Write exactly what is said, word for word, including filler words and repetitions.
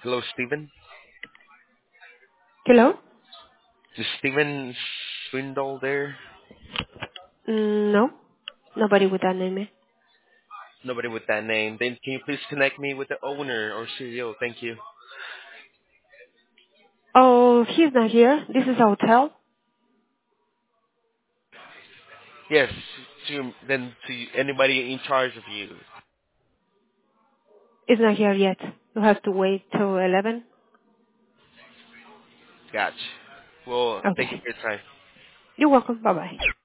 Hello, Steven. Hello? Is Steven Swindle there? Mm, no, nobody with that name. eh? Nobody with that name. Then can you please connect me with the owner or C E O? Thank you. Oh, he's not here. This is a hotel. Yes, to then to anybody in charge of you. It's not here yet. You have to wait till eleven. Gotcha. Well, thank you Okay. for your time. You're welcome. Bye bye.